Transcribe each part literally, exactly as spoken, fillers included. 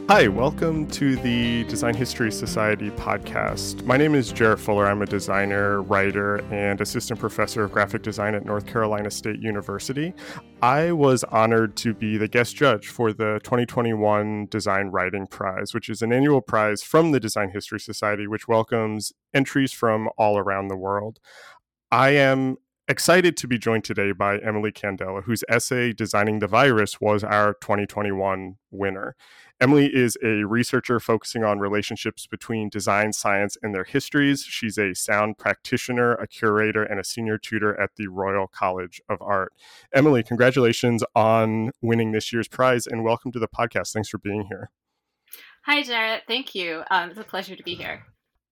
Hi, welcome to the Design History Society podcast. My name is Jarrett Fuller. I'm a designer, writer, and assistant professor of graphic design at North Carolina State University. I was honored to be the guest judge for the twenty twenty-one Design Writing Prize, which is an annual prize from the Design History Society, which welcomes entries from all around the world. I am excited to be joined today by Emily Candela, whose essay, Designing the Virus, was our twenty twenty-one winner. Emily is a researcher focusing on relationships between design, science, and their histories. She's a sound practitioner, a curator, and a senior tutor at the Royal College of Art. Emily, congratulations on winning this year's prize, and welcome to the podcast. Thanks for being here. Hi, Jarrett. Thank you. Um, it's a pleasure to be here.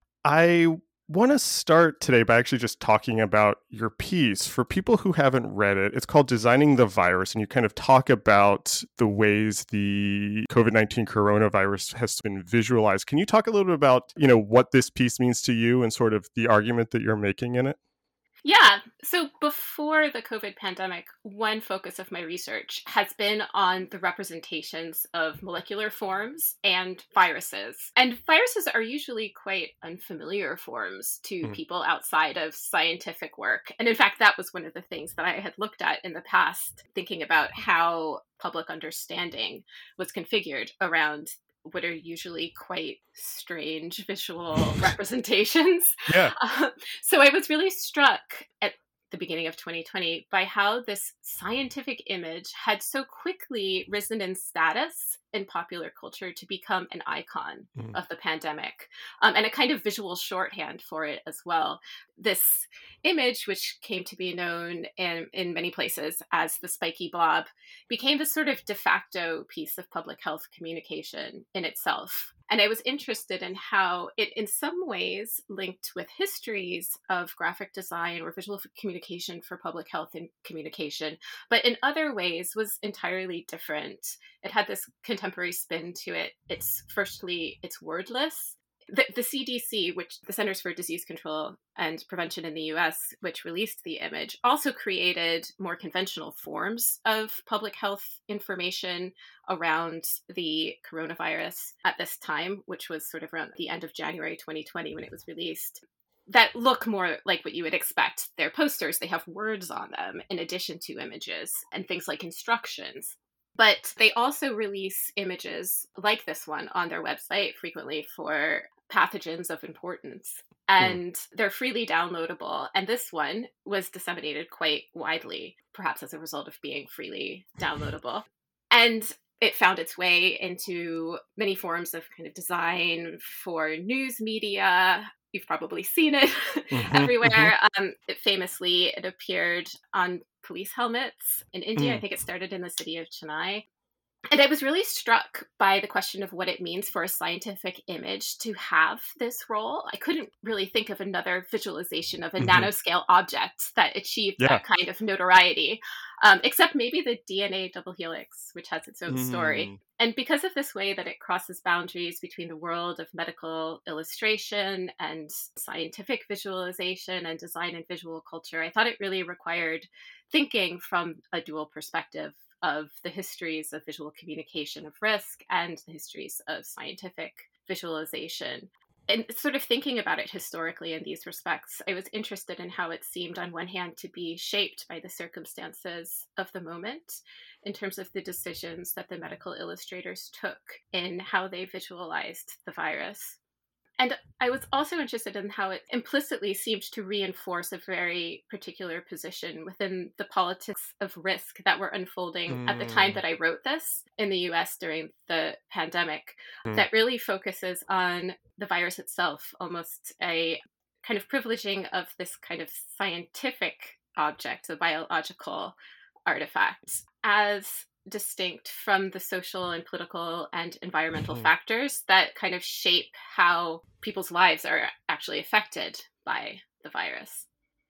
I want to start today by actually just talking about your piece. For people who haven't read it, it's called Designing the Virus, and you kind of talk about the ways the covid nineteen coronavirus has been visualized. Can you talk a little bit about, you know, what this piece means to you and sort of the argument that you're making in it? Yeah. So before the COVID pandemic, one focus of my research has been on the representations of molecular forms and viruses. And viruses are usually quite unfamiliar forms to mm. people outside of scientific work. And in fact, that was one of the things that I had looked at in the past, thinking about how public understanding was configured around what are usually quite strange visual representations. Yeah. Uh, so I was really struck at the beginning of twenty twenty by how this scientific image had so quickly risen in status in popular culture to become an icon mm. of the pandemic, um, and a kind of visual shorthand for it as well. This image, which came to be known in, in many places as the spiky blob, became this sort of de facto piece of public health communication in itself. And I was interested in how it, in some ways, linked with histories of graphic design or visual communication for public health and communication, but in other ways was entirely different. It had this contemporary spin to it. It's firstly, it's wordless. The, the C D C, which the Centers for Disease Control and Prevention in the U S, which released the image, also created more conventional forms of public health information around the coronavirus at this time, which was sort of around the end of January twenty twenty when it was released, that look more like what you would expect. They're posters, they have words on them in addition to images and things like instructions. But they also release images like this one on their website frequently for pathogens of importance. And mm. they're freely downloadable. And this one was disseminated quite widely, perhaps as a result of being freely downloadable. And it found its way into many forms of kind of design for news media. You've probably seen it mm-hmm, everywhere. Mm-hmm. Um, it famously, it appeared on police helmets in India. Mm. I think it started in the city of Chennai. And I was really struck by the question of what it means for a scientific image to have this role. I couldn't really think of another visualization of a mm-hmm. nanoscale object that achieved yeah. that kind of notoriety, um, except maybe the D N A double helix, which has its own mm. story. And because of this way that it crosses boundaries between the world of medical illustration and scientific visualization and design and visual culture, I thought it really required thinking from a dual perspective of the histories of visual communication of risk and the histories of scientific visualization. And sort of thinking about it historically in these respects, I was interested in how it seemed on one hand to be shaped by the circumstances of the moment in terms of the decisions that the medical illustrators took in how they visualized the virus. And I was also interested in how it implicitly seemed to reinforce a very particular position within the politics of risk that were unfolding mm. at the time that I wrote this in the U S during the pandemic, mm. that really focuses on the virus itself, almost a kind of privileging of this kind of scientific object, the biological artifact, as distinct from the social and political and environmental mm-hmm. factors that kind of shape how people's lives are actually affected by the virus.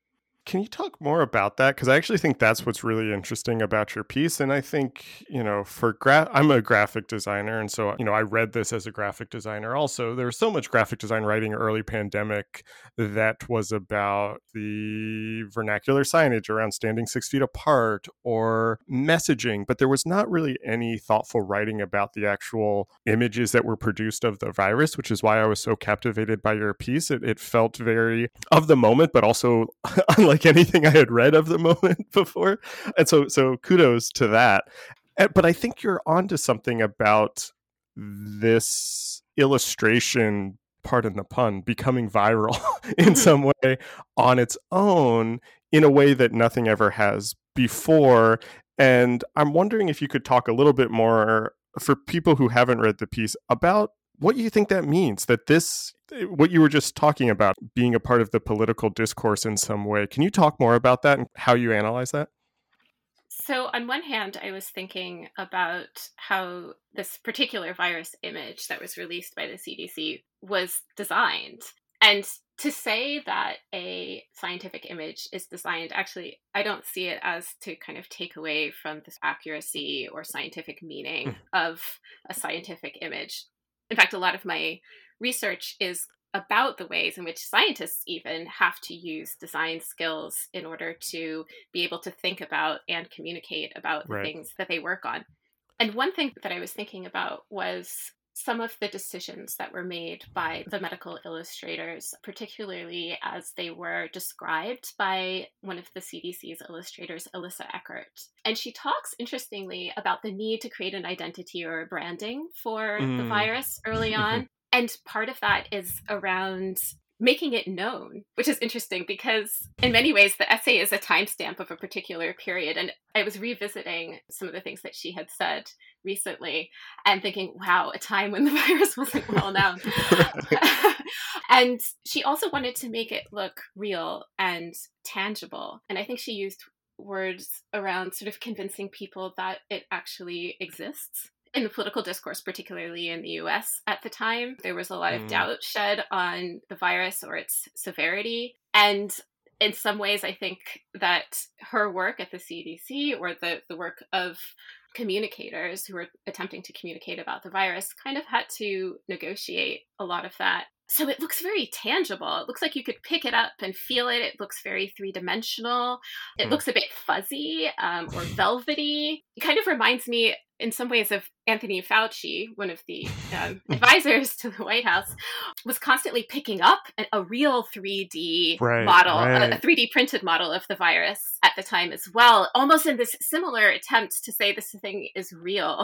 Can you talk more about that? Because I actually think that's what's really interesting about your piece. And I think, you know, for gra- I'm a graphic designer. And so, you know, I read this as a graphic designer also. There was so much graphic design writing early pandemic that was about the vernacular signage around standing six feet apart or messaging, but there was not really any thoughtful writing about the actual images that were produced of the virus, which is why I was so captivated by your piece. It, it felt very of the moment, but also unlike anything I had read of the moment before. And so, so kudos to that. But I think you're onto something about this illustration, pardon the pun, becoming viral in some way on its own in a way that nothing ever has before. And I'm wondering if you could talk a little bit more for people who haven't read the piece about what you think that means, that this, what you were just talking about, being a part of the political discourse in some way. Can you talk more about that and how you analyze that? So on one hand, I was thinking about how this particular virus image that was released by the C D C was designed. And to say that a scientific image is designed, actually, I don't see it as to kind of take away from this accuracy or scientific meaning of a scientific image. In fact, a lot of my research is about the ways in which scientists even have to use design skills in order to be able to think about and communicate about the Right. things that they work on. And one thing that I was thinking about was some of the decisions that were made by the medical illustrators, particularly as they were described by one of the C D C's illustrators, Alyssa Eckert. And she talks, interestingly, about the need to create an identity or a branding for mm. the virus early on. And part of that is around making it known, which is interesting because in many ways, the essay is a timestamp of a particular period. And I was revisiting some of the things that she had said recently and thinking, wow, a time when the virus wasn't well known. And she also wanted to make it look real and tangible. And I think she used words around sort of convincing people that it actually exists. In the political discourse, particularly in the U S at the time, there was a lot of mm. doubt shed on the virus or its severity. And in some ways, I think that her work at the C D C or the, the work of communicators who were attempting to communicate about the virus kind of had to negotiate a lot of that. So it looks very tangible. It looks like you could pick it up and feel it. It looks very three-dimensional. It mm. looks a bit fuzzy um, or velvety. It kind of reminds me in some ways of Anthony Fauci, one of the um, advisors to the White House, was constantly picking up a, a real three D right, model, right. A, a three D printed model of the virus at the time as well, almost in this similar attempt to say this thing is real.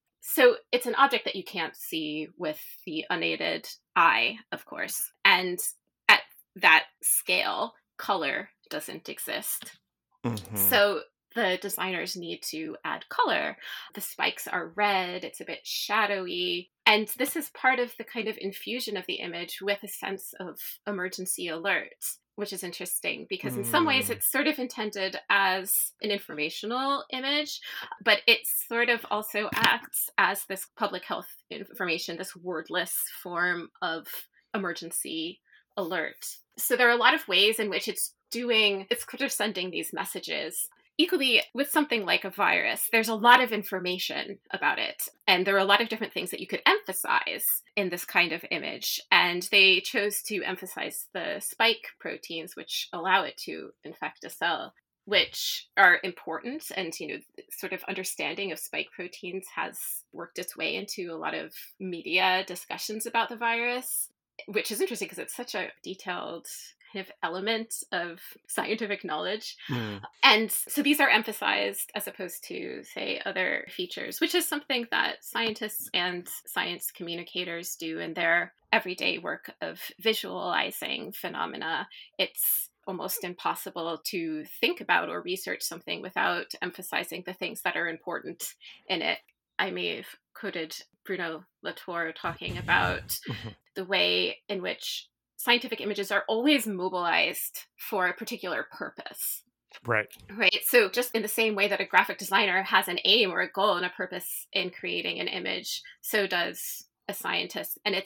So it's an object that you can't see with the unaided eye, of course. And at that scale, color doesn't exist. Mm-hmm. So the designers need to add color. The spikes are red, it's a bit shadowy. And this is part of the kind of infusion of the image with a sense of emergency alert, which is interesting because in some ways it's sort of intended as an informational image, but it sort of also acts as this public health information, this wordless form of emergency alert. So there are a lot of ways in which it's doing, it's sort of sending these messages. Equally, with something like a virus, there's a lot of information about it. And there are a lot of different things that you could emphasize in this kind of image. And they chose to emphasize the spike proteins, which allow it to infect a cell, which are important. And, you know, sort of understanding of spike proteins has worked its way into a lot of media discussions about the virus, which is interesting because it's such a detailed kind of element of scientific knowledge. Mm. And so these are emphasized as opposed to, say, other features, which is something that scientists and science communicators do in their everyday work of visualizing phenomena. It's almost impossible to think about or research something without emphasizing the things that are important in it. I may have quoted Bruno Latour talking about mm-hmm. the way in which scientific images are always mobilized for a particular purpose. Right. Right. So just in the same way that a graphic designer has an aim or a goal and a purpose in creating an image, so does a scientist. And it's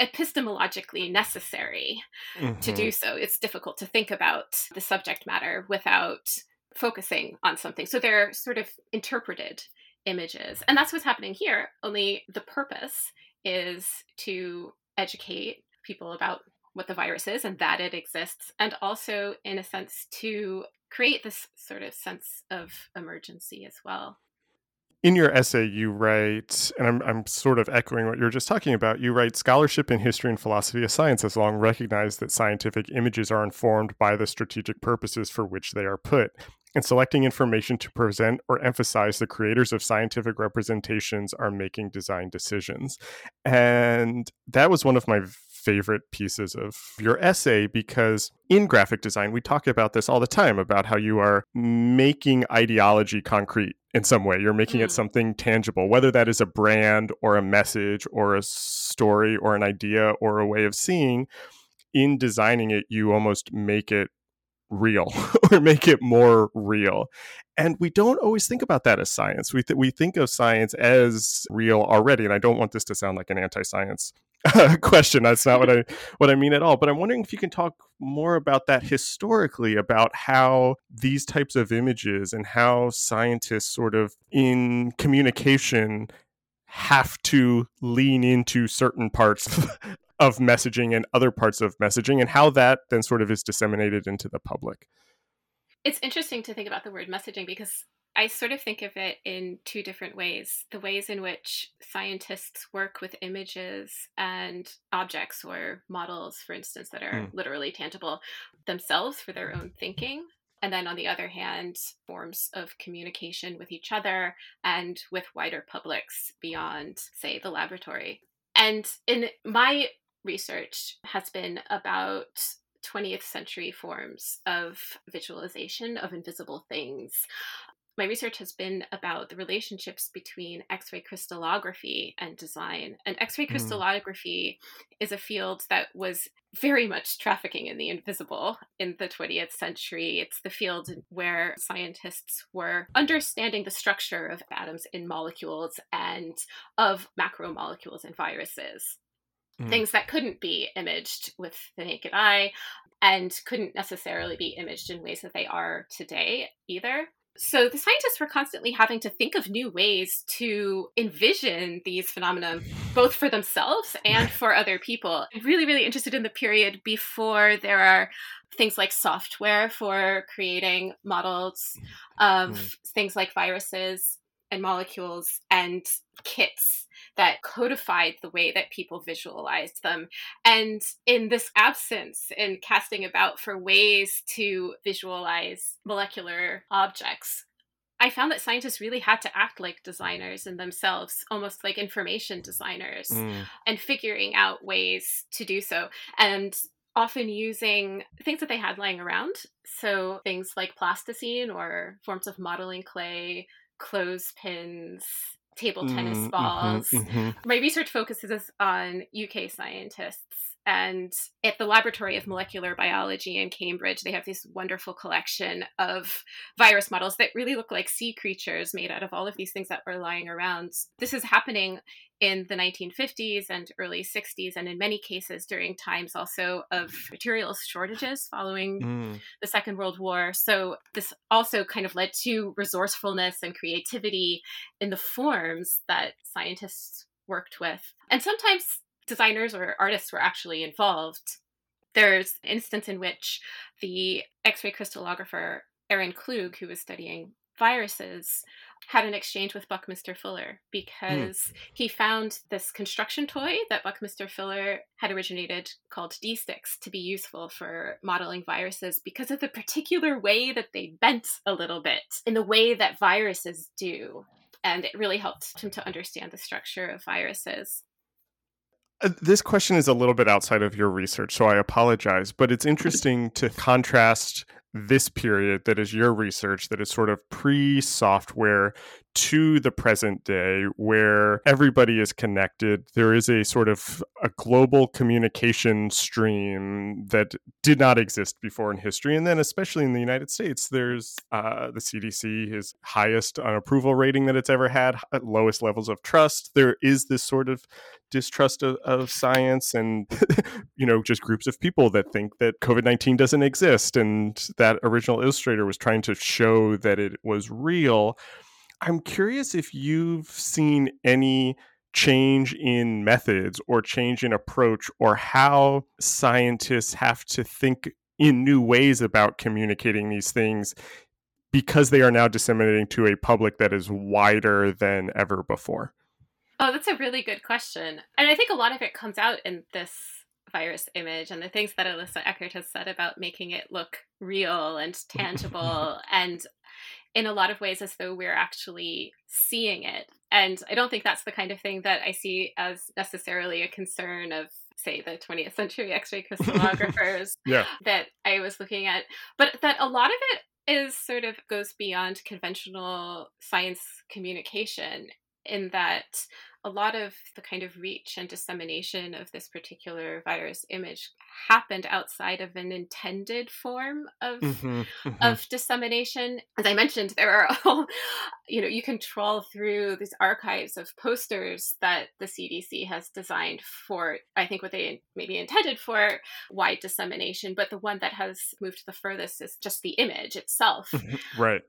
epistemologically necessary Mm-hmm. to do so. It's difficult to think about the subject matter without focusing on something. So they're sort of interpreted images. And that's what's happening here, only the purpose is to educate people about what the virus is and that it exists, and also, in a sense, to create this sort of sense of emergency as well. In your essay, you write, and I'm, I'm sort of echoing what you were just talking about, you write, scholarship in history and philosophy of science has long recognized that scientific images are informed by the strategic purposes for which they are put. And selecting information to present or emphasize, the creators of scientific representations are making design decisions. And that was one of my favorite pieces of your essay, because in graphic design, we talk about this all the time, about how you are making ideology concrete in some way. You're making mm. it something tangible, whether that is a brand or a message or a story or an idea or a way of seeing. In designing it, you almost make it real or make it more real. And we don't always think about that as science. We th- we think of science as real already. And I don't want this to sound like an anti-science question. That's not what I what I mean at all. But I'm wondering if you can talk more about that historically, about how these types of images and how scientists sort of in communication have to lean into certain parts of messaging and other parts of messaging, and how that then sort of is disseminated into the public. It's interesting to think about the word messaging, because I sort of think of it in two different ways. The ways in which scientists work with images and objects or models, for instance, that are mm. literally tangible themselves for their own thinking. And then on the other hand, forms of communication with each other and with wider publics beyond, say, the laboratory. And in my research has been about twentieth century forms of visualization of invisible things. My research has been about the relationships between X-ray crystallography and design. And X-ray crystallography mm. is a field that was very much trafficking in the invisible in the twentieth century. It's the field where scientists were understanding the structure of atoms in molecules and of macromolecules in viruses. Mm. Things that couldn't be imaged with the naked eye and couldn't necessarily be imaged in ways that they are today either. So the scientists were constantly having to think of new ways to envision these phenomena, both for themselves and for other people. I'm really, really interested in the period before there are things like software for creating models of mm. things like viruses and molecules, and kits that codified the way that people visualized them. And in this absence, in casting about for ways to visualize molecular objects, I found that scientists really had to act like designers in themselves, almost like information designers, mm. and figuring out ways to do so. And often using things that they had lying around. So things like plasticine or forms of modeling clay, clothespins, table tennis mm, balls. Mm-hmm, mm-hmm. My research focuses on U K scientists, and at the Laboratory of Molecular Biology in Cambridge, they have this wonderful collection of virus models that really look like sea creatures made out of all of these things that were lying around. This is happening in the nineteen fifties and early sixties, and in many cases during times also of materials shortages following mm. the Second World War. So this also kind of led to resourcefulness and creativity in the forms that scientists worked with. And sometimes designers or artists were actually involved. There's an instance in which the X-ray crystallographer Aaron Klug, who was studying viruses, had an exchange with Buckminster Fuller because mm. he found this construction toy that Buckminster Fuller had originated called D-Sticks to be useful for modeling viruses because of the particular way that they bent a little bit in the way that viruses do. And it really helped him to understand the structure of viruses. This question is a little bit outside of your research, so I apologize, but it's interesting to contrast this period that is your research, that is sort of pre-software to the present day, where everybody is connected. There is a sort of a global communication stream that did not exist before in history. And then especially in the United States, there's uh, the C D C, his highest approval rating that it's ever had, at lowest levels of trust. There is this sort of distrust of, of science and, you know, just groups of people that think that COVID nineteen doesn't exist. And that original illustrator was trying to show that it was real. I'm curious if you've seen any change in methods or change in approach, or how scientists have to think in new ways about communicating these things because they are now disseminating to a public that is wider than ever before. Oh, that's a really good question. And I think a lot of it comes out in this virus image and the things that Alyssa Eckert has said about making it look real and tangible and in a lot of ways as though we're actually seeing it. And I don't think that's the kind of thing that I see as necessarily a concern of, say, the twentieth century X-ray crystallographers yeah. that I was looking at, but that a lot of it is sort of goes beyond conventional science communication, in that a lot of the kind of reach and dissemination of this particular virus image happened outside of an intended form of mm-hmm, mm-hmm. of dissemination. As I mentioned, there are all, you know, you can trawl through these archives of posters that the C D C has designed for, I think, what they maybe intended for wide dissemination, but the one that has moved the furthest is just the image itself. Right.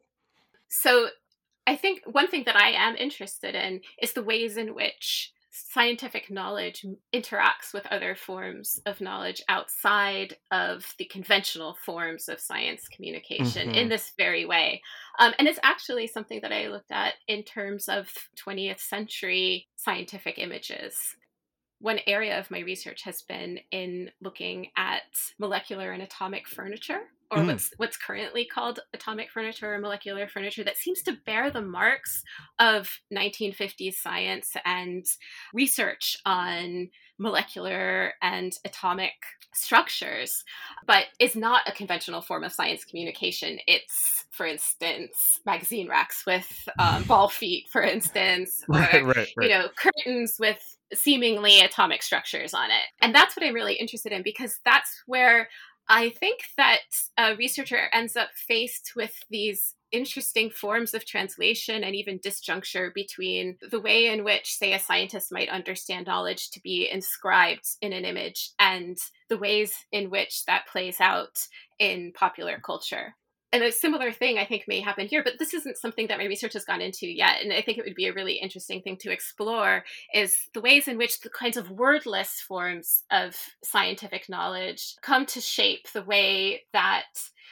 So I think one thing that I am interested in is the ways in which scientific knowledge interacts with other forms of knowledge outside of the conventional forms of science communication mm-hmm. in this very way. Um, and it's actually something that I looked at in terms of twentieth century scientific images. One area of my research has been in looking at molecular and atomic furniture, or mm. what's what's currently called atomic furniture or molecular furniture, that seems to bear the marks of nineteen fifties science and research on molecular and atomic structures, but is not a conventional form of science communication. It's, for instance, magazine racks with um, ball feet, for instance, or, right, right, right. you know, curtains with seemingly atomic structures on it. And that's what I'm really interested in, because that's where I think that a researcher ends up faced with these interesting forms of translation and even disjuncture between the way in which, say, a scientist might understand knowledge to be inscribed in an image and the ways in which that plays out in popular culture. And a similar thing, I think, may happen here, but this isn't something that my research has gone into yet. And I think it would be a really interesting thing to explore, is the ways in which the kinds of wordless forms of scientific knowledge come to shape the way that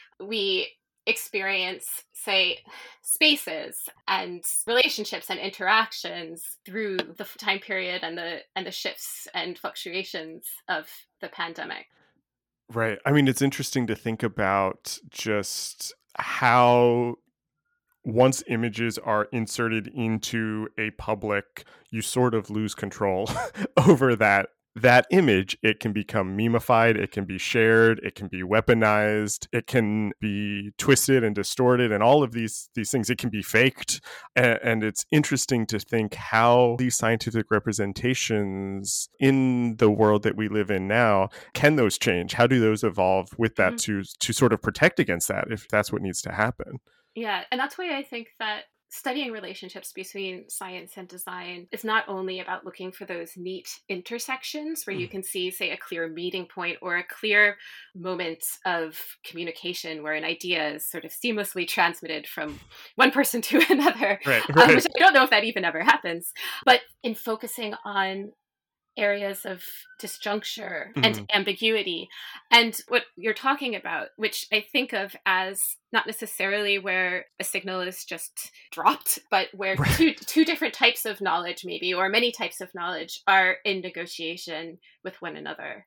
we experience, say, spaces and relationships and interactions through the time period and the and the shifts and fluctuations of the pandemic. Right. I mean, it's interesting to think about just how once images are inserted into a public, you sort of lose control over that that image. It can become memeified, it can be shared, it can be weaponized, it can be twisted and distorted, and all of these these things. It can be faked. And, and it's interesting to think how these scientific representations in the world that we live in now, can those change? How do those evolve with that mm-hmm. to to sort of protect against that, if that's what needs to happen? Yeah, and that's why I think that studying relationships between science and design is not only about looking for those neat intersections where you can see, say, a clear meeting point or a clear moment of communication where an idea is sort of seamlessly transmitted from one person to another, right, right. Um, which I don't know if that even ever happens, but in focusing on areas of disjuncture and mm-hmm. ambiguity. And what you're talking about, which I think of as not necessarily where a signal is just dropped, but where right. two two different types of knowledge maybe, or many types of knowledge, are in negotiation with one another.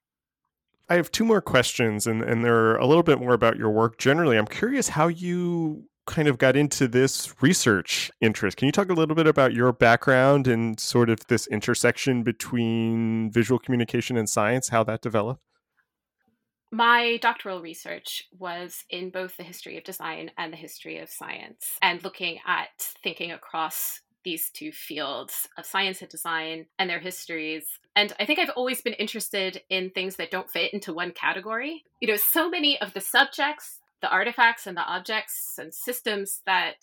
I have two more questions, and, and they're a little bit more about your work generally. I'm curious how you kind of got into this research interest. Can you talk a little bit about your background and sort of this intersection between visual communication and science, how that developed? My doctoral research was in both the history of design and the history of science, and looking at thinking across these two fields of science and design and their histories. And I think I've always been interested in things that don't fit into one category. You know, so many of the subjects, the artifacts and the objects and systems that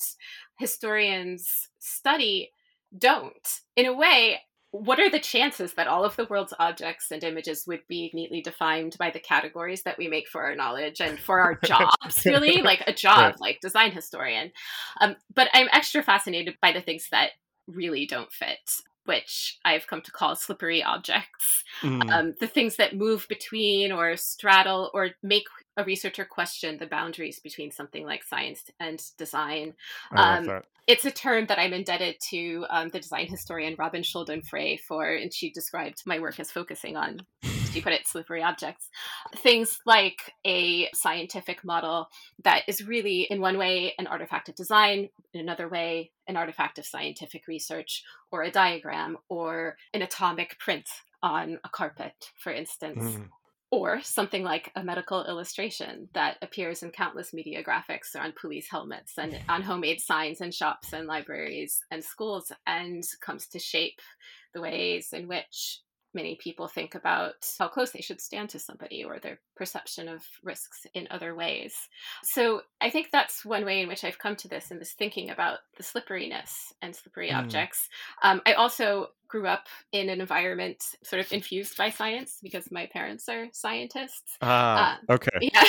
historians study don't. In a way, what are the chances that all of the world's objects and images would be neatly defined by the categories that we make for our knowledge and for our jobs, really? Like a job, right. Like design historian. Um, but I'm extra fascinated by the things that really don't fit, which I've come to call slippery objects. Mm. Um, the things that move between or straddle or make a researcher question the boundaries between something like science and design. I um, love that. It's a term that I'm indebted to um, the design historian Robin Schulden Frey for, and she described my work as focusing on, she put it, slippery objects. Things like a scientific model that is really, in one way, an artifact of design, in another way, an artifact of scientific research, or a diagram, or an atomic print on a carpet, for instance. Mm. Or something like a medical illustration that appears in countless media graphics on police helmets and on homemade signs in shops and libraries and schools, and comes to shape the ways in which many people think about how close they should stand to somebody or their perception of risks in other ways. So I think that's one way in which I've come to this, in this thinking about the slipperiness and slippery mm. objects. Um, I also grew up in an environment sort of infused by science because my parents are scientists. Ah, uh, okay. Yeah.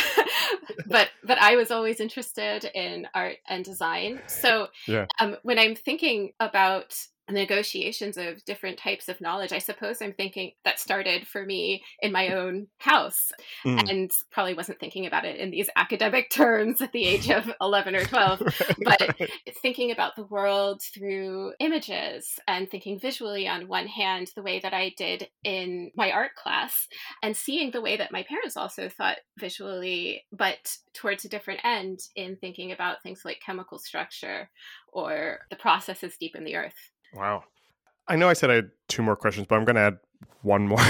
but but I was always interested in art and design. So yeah. um, when I'm thinking about negotiations of different types of knowledge, I suppose I'm thinking that started for me in my own house mm. and probably wasn't thinking about it in these academic terms at the age of eleven or twelve, but thinking about the world through images and thinking visually on one hand, the way that I did in my art class, and seeing the way that my parents also thought visually, but towards a different end in thinking about things like chemical structure or the processes deep in the earth. Wow. I know I said I had two more questions, but I'm going to add one more,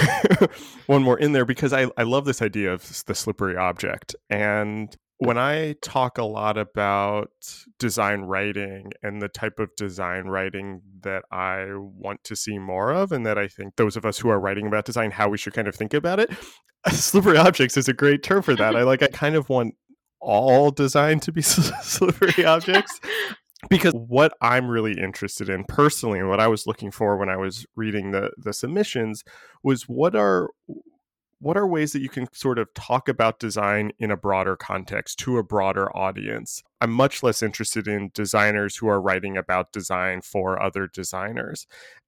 one more in there because I, I love this idea of the slippery object. And when I talk a lot about design writing and the type of design writing that I want to see more of, and that I think those of us who are writing about design, how we should kind of think about it, slippery objects is a great term for that. I like, I kind of want all design to be slippery objects. Because what I'm really interested in personally, and what I was looking for when I was reading the the submissions, was what are what are ways that you can sort of talk about design in a broader context to a broader audience. I'm much less interested in designers who are writing about design for other designers.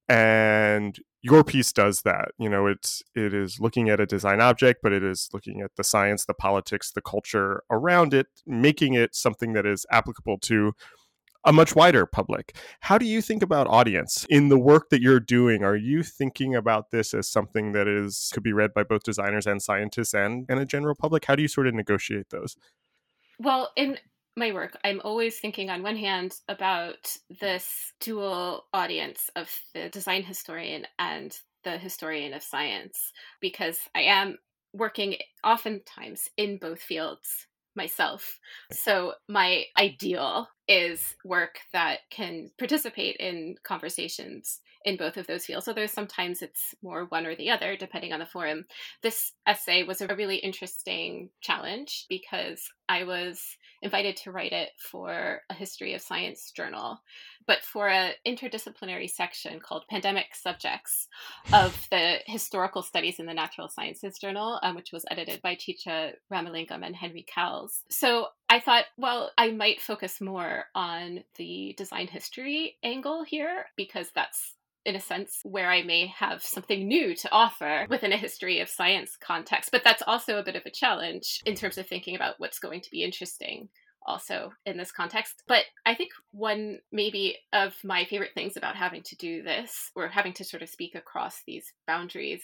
And your piece does that. You know, it's it is looking at a design object, but it is looking at the science, the politics, the culture around it, making it something that is applicable to a much wider public. How do you think about audience in the work that you're doing? Are you thinking about this as something that is could be read by both designers and scientists and, and a general public? How do you sort of negotiate those? Well, in my work, I'm always thinking on one hand about this dual audience of the design historian and the historian of science, because I am working oftentimes in both fields myself. So my ideal is work that can participate in conversations in both of those fields. Although sometimes it's more one or the other, depending on the forum. This essay was a really interesting challenge because I was invited to write it for a history of science journal, but for an interdisciplinary section called Pandemic Subjects of the Historical Studies in the Natural Sciences Journal, um, which was edited by Chicha Ramalingam and Henry Cowles. So I thought, well, I might focus more on the design history angle here, because that's, in a sense, where I may have something new to offer within a history of science context. But that's also a bit of a challenge in terms of thinking about what's going to be interesting also in this context. But I think one maybe of my favorite things about having to do this, or having to sort of speak across these boundaries,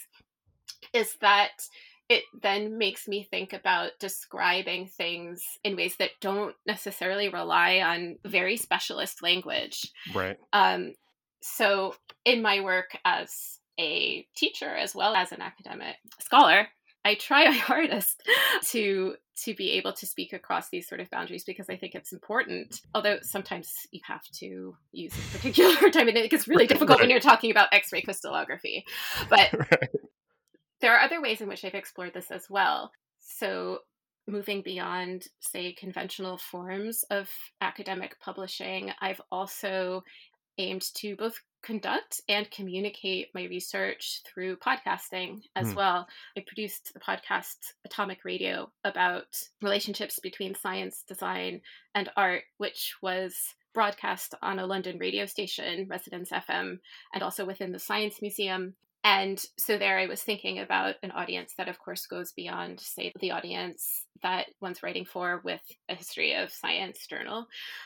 is that it then makes me think about describing things in ways that don't necessarily rely on very specialist language. Right. Um, so in my work as a teacher, as well as an academic scholar, I try my hardest to to be able to speak across these sort of boundaries because I think it's important. Although sometimes you have to use a particular time, and it gets really difficult Right. when you're talking about X-ray crystallography. But Right. there are other ways in which I've explored this as well. So moving beyond, say, conventional forms of academic publishing, I've also aimed to both conduct and communicate my research through podcasting as Hmm. well. I produced the podcast Atomic Radio about relationships between science, design, and art, which was broadcast on a London radio station, Residence F M, and also within the Science Museum. And so there I was thinking about an audience that, of course, goes beyond, say, the audience that one's writing for with a history of science journal.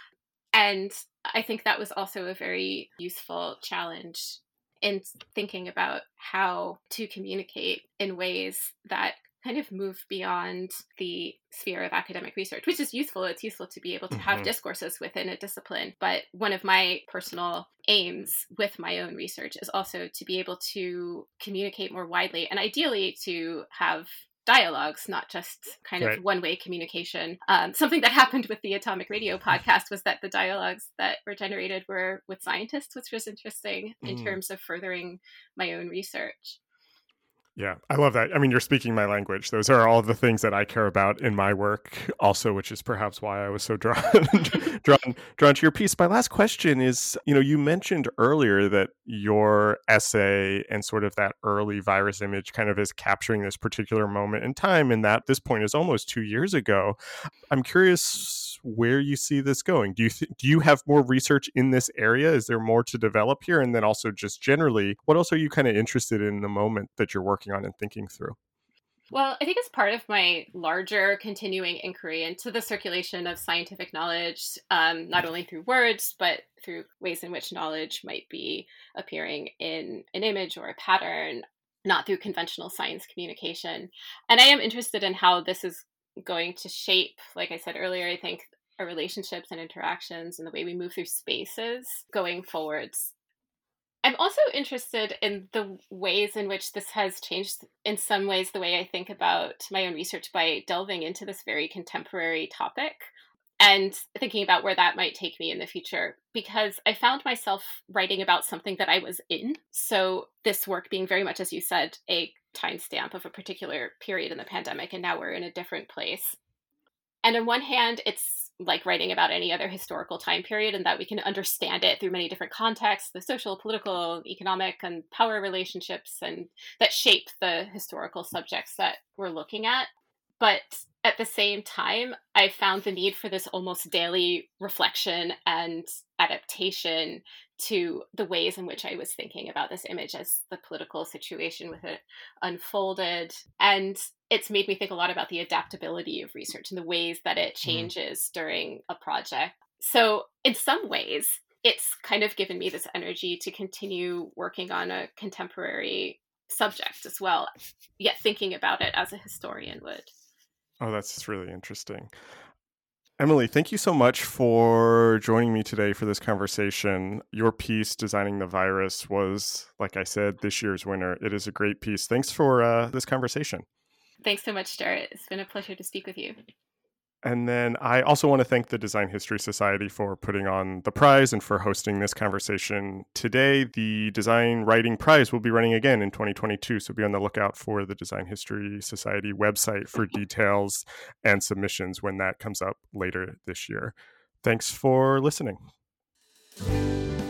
And I think that was also a very useful challenge in thinking about how to communicate in ways that kind of move beyond the sphere of academic research, which is useful. It's useful to be able to have Mhm. discourses within a discipline. But one of my personal aims with my own research is also to be able to communicate more widely and ideally to have dialogues, not just kind of Right. one-way communication. Um, something that happened with the Atomic Radio podcast was that the dialogues that were generated were with scientists, which was interesting in Mm. terms of furthering my own research. Yeah, I love that. I mean, you're speaking my language. Those are all the things that I care about in my work also, which is perhaps why I was so drawn drawn drawn to your piece. My last question is, you know, you mentioned earlier that your essay and sort of that early virus image kind of is capturing this particular moment in time, and that this point is almost two years ago. I'm curious where you see this going. Do you th- do you have more research in this area? Is there more to develop here? And then also just generally, what else are you kind of interested in the moment that you're working on and thinking through? Well, I think it's part of my larger continuing inquiry into the circulation of scientific knowledge, um, not only through words, but through ways in which knowledge might be appearing in an image or a pattern, not through conventional science communication. And I am interested in how this is going to shape, like I said earlier, I think our relationships and interactions and the way we move through spaces going forwards. I'm also interested in the ways in which this has changed, in some ways, the way I think about my own research by delving into this very contemporary topic and thinking about where that might take me in the future. Because I found myself writing about something that I was in. So this work being very much, as you said, a timestamp of a particular period in the pandemic, and now we're in a different place. And on one hand, it's like writing about any other historical time period, and that we can understand it through many different contexts, the social, political, economic, and power relationships, and that shape the historical subjects that we're looking at. But at the same time, I found the need for this almost daily reflection and adaptation to the ways in which I was thinking about this image as the political situation with it unfolded. And it's made me think a lot about the adaptability of research and the ways that it changes mm. during a project. So in some ways, it's kind of given me this energy to continue working on a contemporary subject as well, yet thinking about it as a historian would. Oh, that's really interesting. Emily, thank you so much for joining me today for this conversation. Your piece, Designing the Virus, was, like I said, this year's winner. It is a great piece. Thanks for uh, this conversation. Thanks so much, Jarrett. It's been a pleasure to speak with you. And then I also want to thank the Design History Society for putting on the prize and for hosting this conversation today. The Design Writing Prize will be running again in twenty twenty-two, so be on the lookout for the Design History Society website for details and submissions when that comes up later this year. Thanks for listening.